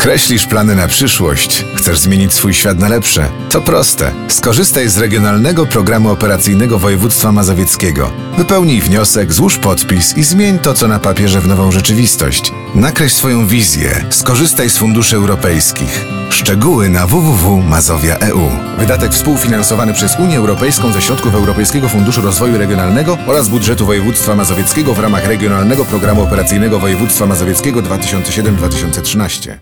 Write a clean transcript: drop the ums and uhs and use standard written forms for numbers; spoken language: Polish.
Kreślisz plany na przyszłość? Chcesz zmienić swój świat na lepsze? To proste. Skorzystaj z Regionalnego Programu Operacyjnego Województwa Mazowieckiego. Wypełnij wniosek, złóż podpis i zmień to, co na papierze, w nową rzeczywistość. Nakreśl swoją wizję. Skorzystaj z funduszy europejskich. Szczegóły na www.mazowia.eu. Wydatek współfinansowany przez Unię Europejską ze środków Europejskiego Funduszu Rozwoju Regionalnego oraz budżetu województwa mazowieckiego w ramach Regionalnego Programu Operacyjnego Województwa Mazowieckiego 2007-2013.